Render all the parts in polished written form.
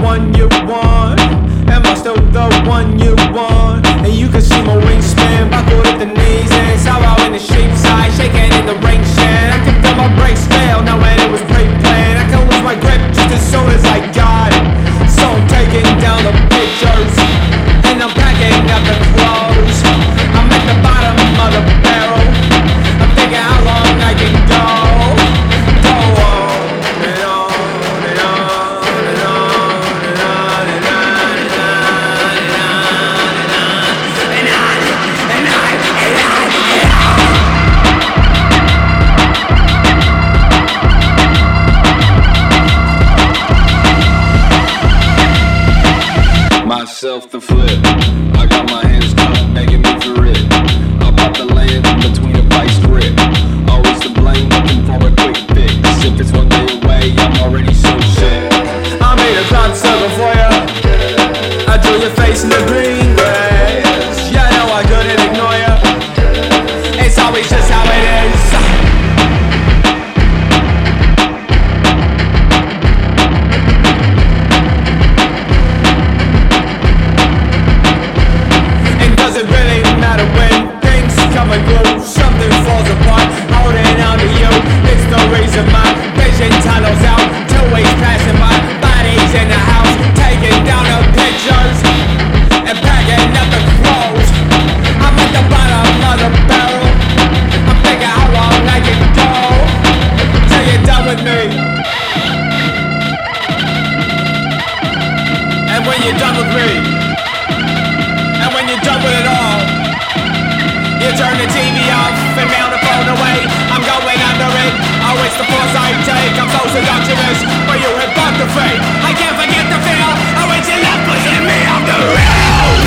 one you want? Am I still the one you want? And you can see my wingspan buckled at the knees and sorrow in the sheep side, shaking in the rain shed. I can feel my brakes fail now when it was pre-planned. I can lose my grip just as soon as I got it. So I'm taking down the pictures and I'm packing up the clothes. I'm at the bottom of the barrel. I'm thinking how long I can go. Go on and on and on and on and on and on and on and on and on and on and on. Myself the flip. I got my hands cupped, begging me for it. I bought the land in between a vice grip. Always to blame, looking for a quick fix. If it's one day away, I'm already so sick. I made a crowd circle for ya. I drew your face in the green grass. Yeah, I know I couldn't ignore ya. It's always just how it is. Doesn't really matter when things come and go. Something falls apart, holding on to you. It's no reason my vision tunnels out. 2 weeks passing by, bodies in the house, taking down the pictures and packing up the clothes. I'm at the bottom of the barrel. I'm thinking how long I can go till you're done with me. And when you're done with me, and when you're done with it all, you turn the TV off and mail the phone away. I'm going under it. Oh, it's the course I take. I'm so seductionist, but you have got the fate. I can't forget the feel. Oh, it's your love pushing me off the rail.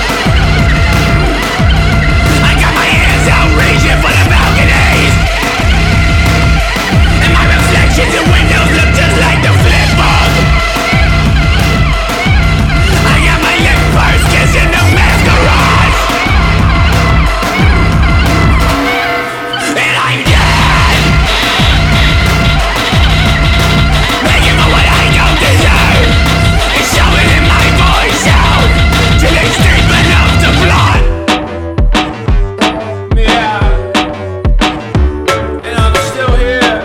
I got my hands out reaching for the balconies, and my reflections in windows look just like the flip book. I got my lip pursed, kissing the masquerade, and I'm dead, begging for what I don't deserve. It's showing in my voice out till it's deep enough to flood. Yeah, and I'm still here.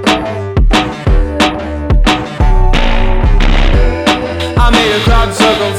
I made a crowd circle